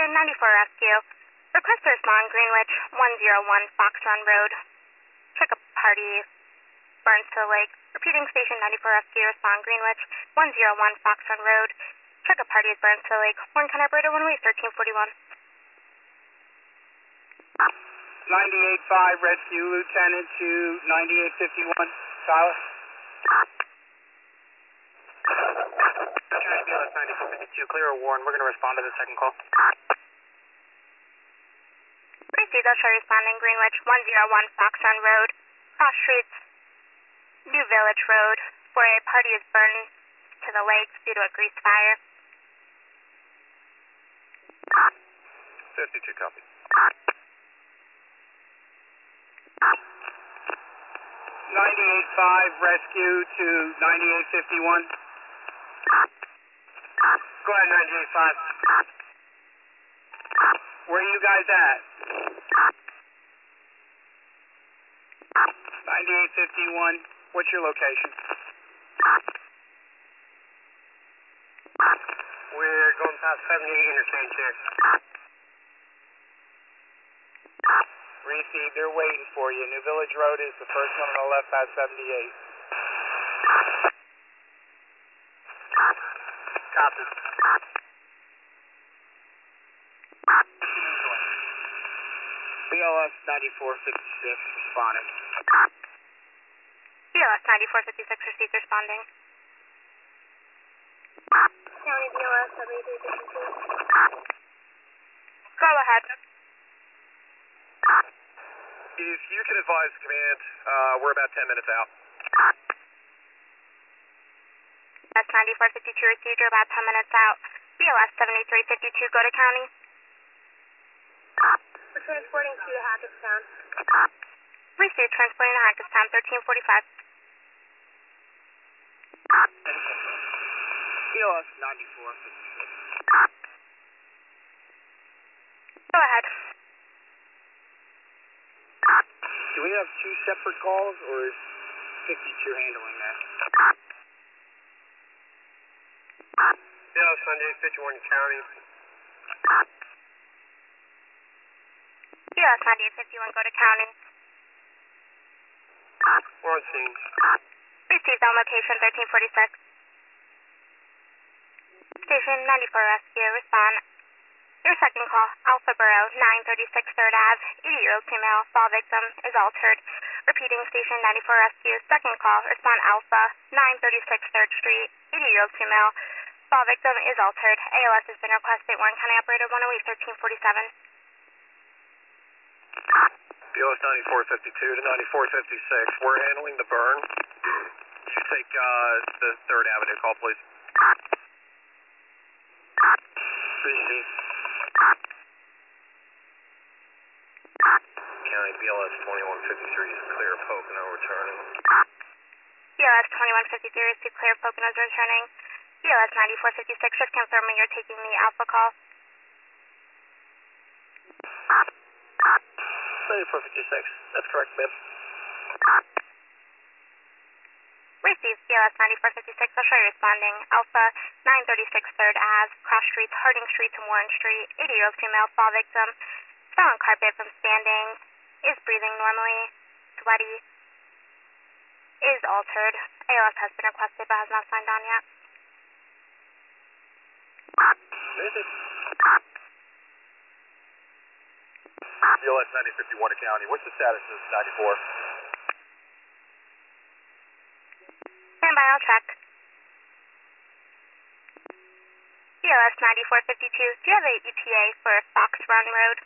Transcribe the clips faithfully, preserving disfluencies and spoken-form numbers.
Station ninety-four Rescue. Request to respond Greenwich one oh one Fox Run Road. Check a party burns to the lake. Repeating Station ninety-four Rescue, respond Greenwich one oh one Fox Run Road. Check a party burns to the lake. Warren County Operator one oh eight thirteen forty-one. ninety-eight five Rescue Lieutenant to ninety-eight fifty-one. Tyler. County B L S ninety-four fifty-two, clear or Warren. We're going to respond to the second call. Received, I'll show responding Greenwich one oh one Fox Run Road. Cross Streets, New Village Road, where a party is burned to the lake due to a grease fire. fifty-two, copy. ninety-eight five Rescue to ninety-eight fifty-one. Go ahead, ninety-eight five. Where are you guys at? ninety-eight fifty-one. What's your location? We're going past seventy-eight interchange here. Received, they're waiting for you. New Village Road is the first one on the left past seventy-eight. Copy. B L S ninety-four fifty-six responding. B L S ninety-four fifty-six received, responding. County B L S seventy-three fifty-two. Go ahead. If you can advise command, uh, we're about ten minutes out. S ninety-four fifty-two received, you're about ten minutes out. B L S seventy-three fifty-two, go to county. We're transporting to Hackettstown. Received, transporting to Hackettstown, thirteen forty-five. B L S ninety-four fifty-six. Go ahead. Do we have two separate calls, or is fifty-two handling that? B L S ninety-eight fifty-one, county. B L S ninety-eight fifty-one, go to county. We're on scene. Received on location, thirteen forty-six. Station ninety-four Rescue, respond. Your second call, Alpha Borough, nine thirty-six third Avenue, eighty-year-old female, fall victim, is altered. Repeating Station ninety-four Rescue, second call, respond Alpha, nine thirty-six third Street, eighty-year-old female, fall victim, is altered. A L S has been requested, Warren County Operator one oh eight thirteen forty-seven. B L S ninety-four fifty-two to ninety-four fifty-six, we're handling the burn. Could you take uh, the third Avenue call, please? Receive. County B L S twenty-one fifty-three is clear, Pocono returning. B L S twenty-one fifty-three is to clear, Pocono's returning. B L S ninety-four fifty-six, just confirming you're taking the Alpha call. ninety-four fifty-six, that's correct, ma'am. Received, B L S ninety-four fifty-six, I'll show you responding. Alpha, nine thirty-six third Avenue, cross streets, Harding Street to Warren Street, eighty-year-old female, fall victim, fell on carpet from standing, is breathing normally, sweaty, is altered. A L S has been requested but has not signed on yet. Visit. B L S ninety fifty-one to county, what's the status of ninety-four? Stand by, I'll check. B L S ninety-four fifty-two, do you have a E T A for Fox Run Road?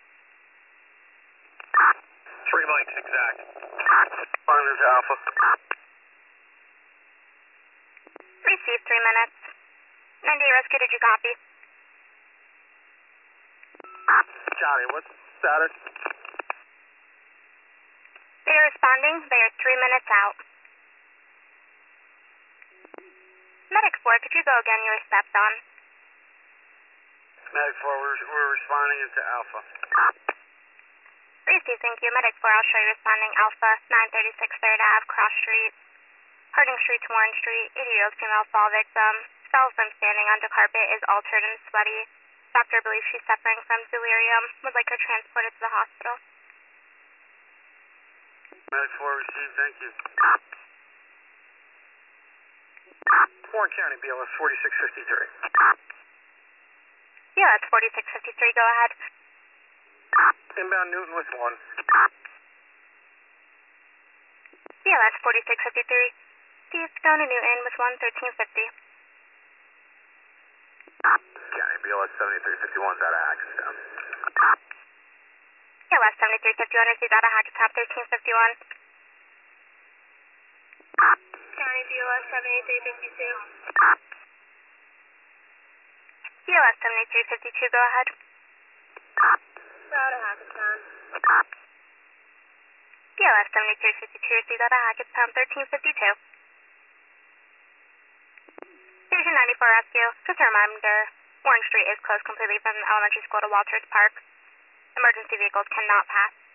Three mics, exact. Responding to Alpha. Received, three minutes. ninety-eight Rescue, did you copy? County, what's the status? They are responding, they are three minutes out. Medic four, could you go again? You were stepped on. Medic four, we're, we're responding to Alpha. Received, thank you. Medic four, I'll show you responding Alpha, nine thirty-six third Avenue, Cross Street, Harding Street to Warren Street, eighty-year-old female fall victim, fell from standing onto carpet, is altered and sweaty. Doctor believes she's suffering from delirium. Would like her transported to the hospital. Medic four received, thank you. Warren County, B L S forty-six fifty-three. B L S forty-six fifty-three, go ahead. Inbound Newton with one. B L S forty-six fifty-three. Please go to Newton with one thirteen fifty. County, B L S seventy-three fifty-one, is out of Hackettstown. B L S seventy-three fifty-one, received out of Hackettstown, thirteen fifty-one. County B L S seventy-three fifty-two. B L S seventy-three fifty-two, go ahead. We're out of Hackettstown. B L S seventy-three fifty-two, received out of Hackettstown, thirteen fifty-two. Station ninety-four Rescue, just a reminder, Warren Street is closed completely from elementary school to Walters Park. Emergency vehicles cannot pass.